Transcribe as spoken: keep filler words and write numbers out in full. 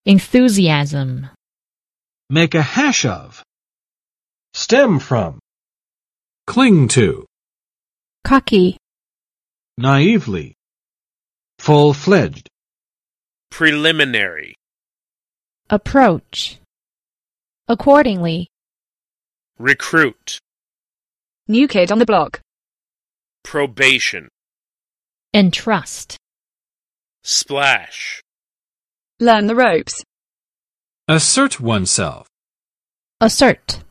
enthusiasm, make a hash of, stem from, cling to, cocky, naively, full-fledged, preliminary, approach, accordingly, recruit, new kid on the block, probation, entrust, splash, learn the ropes, assert oneself. assert.